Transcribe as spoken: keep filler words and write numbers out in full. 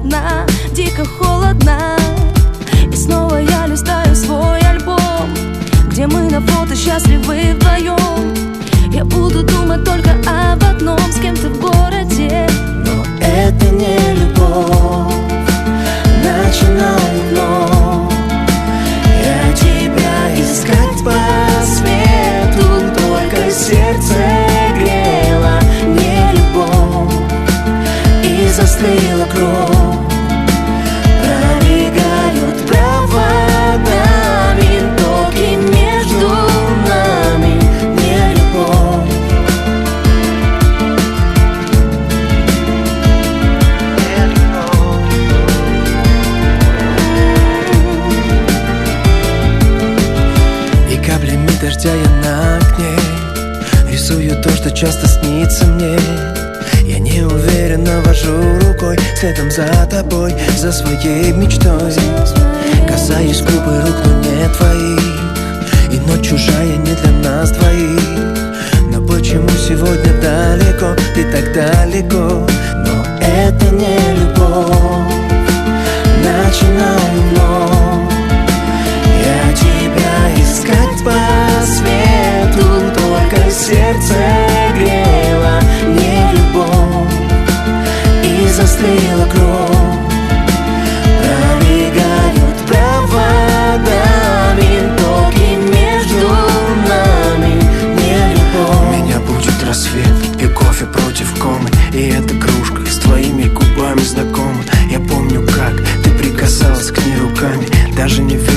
одна, дико холодно. И снова я листаю свой альбом, где мы на фото счастливы вдвоем. Я буду думать только об одном, с кем ты в городе. Но это не любовь, начинаю вновь. Я тебя искать по свету, только сердце грело не любовь, и застыла кровь. Пробегают проводами токи между нами, не любовь. Не любовь. И каплями дождя я на окне рисую то, что часто снится мне. Я неуверенно вожу рукой следом за тобой, за своей мечтой. Касаюсь губ и рук, но не твоих, и ночь чужая не для нас двоих. Но почему сегодня далеко, ты так далеко? Но это не любовь, начинаю вновь. Я тебя искать по свету, только сердце грело не любовь, и застыла кровь. Пробегают проводами токи между нами, не любовь. У меня будет рассвет и кофе против комы, и эта кружка с твоими губами знакома. Я помню, как ты прикасалась к ней руками, даже не верю,